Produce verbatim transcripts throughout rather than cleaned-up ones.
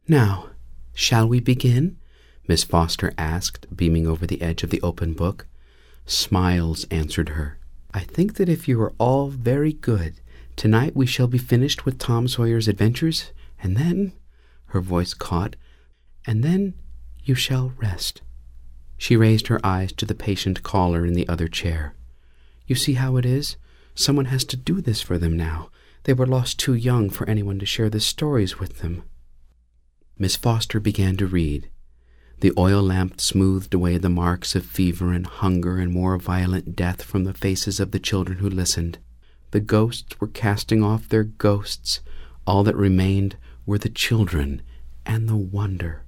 "Now, shall we begin?" Miss Foster asked, beaming over the edge of the open book. Smiles answered her. "I think that if you are all very good, tonight we shall be finished with Tom Sawyer's adventures, and then," her voice caught, "and then you shall rest." She raised her eyes to the patient caller in the other chair. "You see how it is? Someone has to do this for them now. They were lost too young for anyone to share the stories with them." Miss Foster began to read. The oil lamp smoothed away the marks of fever and hunger and more violent death from the faces of the children who listened. The ghosts were casting off their ghosts. All that remained were the children and the wonder.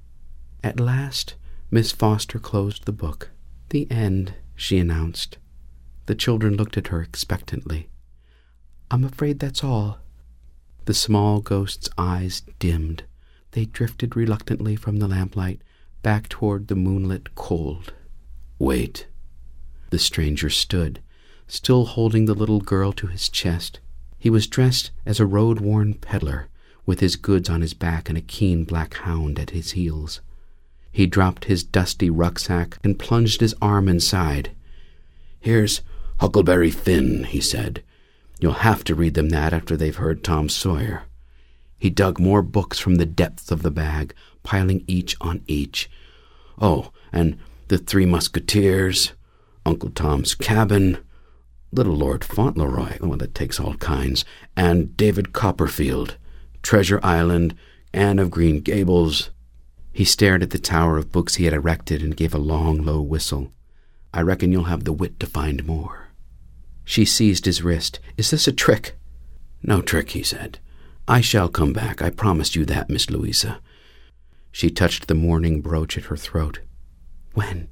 At last, Miss Foster closed the book. "The end," she announced. The children looked at her expectantly. "I'm afraid that's all." The small ghost's eyes dimmed. They drifted reluctantly from the lamplight back toward the moonlit cold. "Wait." The stranger stood, still holding the little girl to his chest. He was dressed as a road-worn peddler, with his goods on his back and a keen black hound at his heels. He dropped his dusty rucksack and plunged his arm inside. "Here's Huckleberry Finn," he said. "You'll have to read them that after they've heard Tom Sawyer." He dug more books from the depths of the bag, piling each on each. "Oh, and The Three Musketeers, Uncle Tom's Cabin, Little Lord Fauntleroy," well, that takes all kinds, "and David Copperfield, Treasure Island, Anne of Green Gables." He stared at the tower of books he had erected and gave a long, low whistle. "I reckon you'll have the wit to find more." She seized his wrist. "Is this a trick?" "No trick," he said. "I shall come back. I promise you that, Miss Louisa." She touched the mourning brooch at her throat. "When?"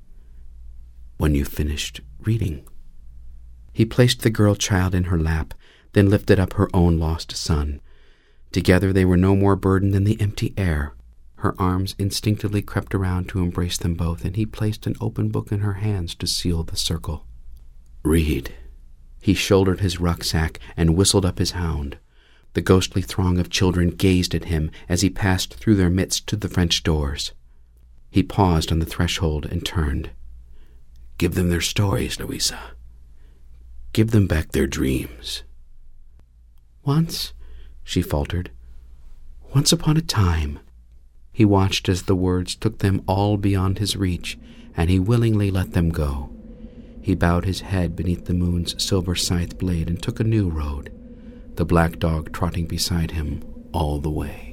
"When you've finished reading." He placed the girl child in her lap, then lifted up her own lost son. Together they were no more burdened than the empty air. Her arms instinctively crept around to embrace them both, and he placed an open book in her hands to seal the circle. "Read." He shouldered his rucksack and whistled up his hound. The ghostly throng of children gazed at him as he passed through their midst to the French doors. He paused on the threshold and turned. "Give them their stories, Louisa. Give them back their dreams." "Once," she faltered, "once upon a time." He watched as the words took them all beyond his reach, and he willingly let them go. He bowed his head beneath the moon's silver scythe blade and took a new road, the black dog trotting beside him all the way.